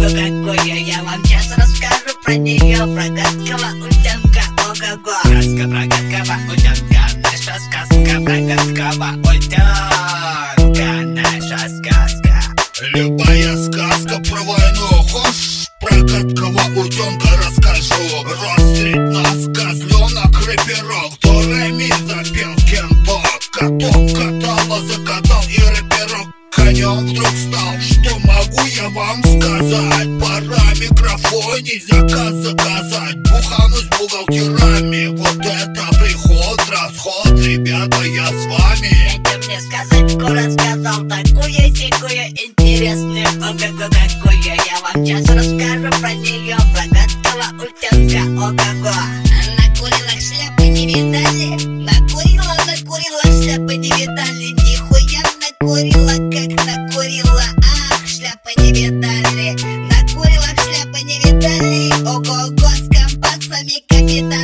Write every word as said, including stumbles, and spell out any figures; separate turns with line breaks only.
какое, я вам сейчас расскажу про нее. Про гадкого утенка, ого-го. Сказка про гадкого утенка, наша сказка про гадкого утенка, наша сказка.
Любая сказка про войну, хочешь? Про гадкого утенка расскажу. Рос нас козленок, рэперок, до ре-ми запел кенто. Каток катала, закатал и рэперок конем вдруг стал. Что могу я вам сказать? Пора микрофоне заказ заказать. Бухану с бухгалтерами, вот это приход, расход. Ребята, я с вами.
Дайте мне сказать, скоро сказал такое секое интересное, ого-го какое. Я вам сейчас расскажу про нее, про гадкого утенка, ого-го. Накурила шляпы, не видали? Накурила, накурила, шляпы не видали. Нихуя накурила, как накурила. Ах, шляпы не видали. Накурила, шляпы не видали. Ого-го, с компасами капитан.